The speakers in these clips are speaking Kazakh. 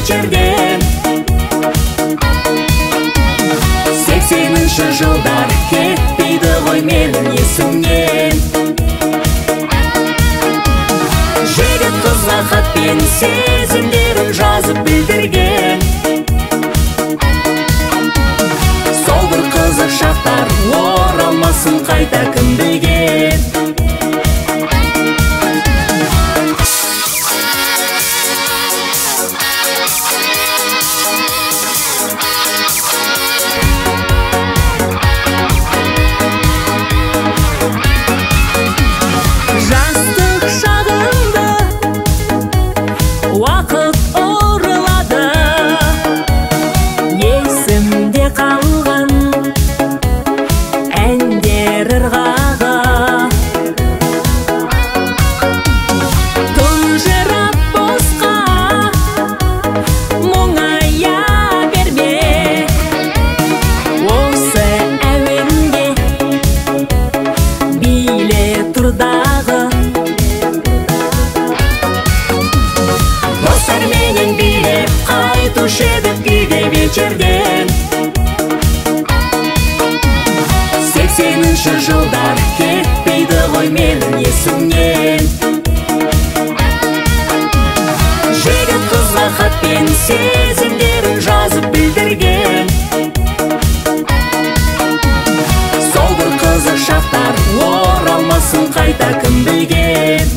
кечірген. 80-ші жылдар кетпейді ғой менің есімнен. Жігіт қызға хатпен сезімдерін жазып білдірген. Сол бір қызық шақтар оралмасын қайта кім білген. Жастық шағымды уақыт ұрылады, есімде қалған әндер ырғағы. Тұнжырап босқа мұңая берме, осы әуенге биле тұр дағы. Достарменен билеп қайтушы едік үйге вечерден. 80-ші жылдар кетпейді ғой менің есімнен. Жігіт қызға хатпен сезімдерін жазып білдірген. Сол бір қызық шақтар оралмасын қайта кім білген.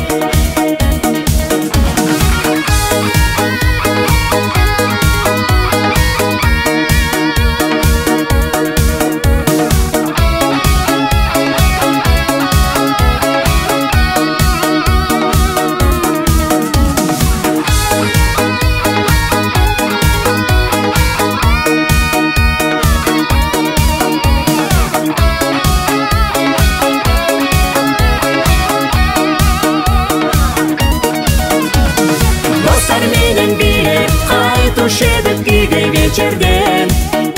Достарменен билеп қайтушы едік үйге вечерден.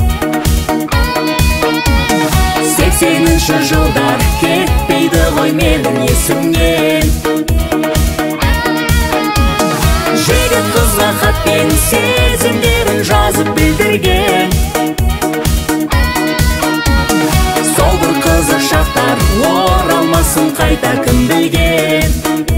80-ші жылдар кетпейді ғой менің есімнен. Жігіт қызға хатпен сезімдерін жазып білдірген. Сол бір қызық шақтар оралмасын қайта кім білген.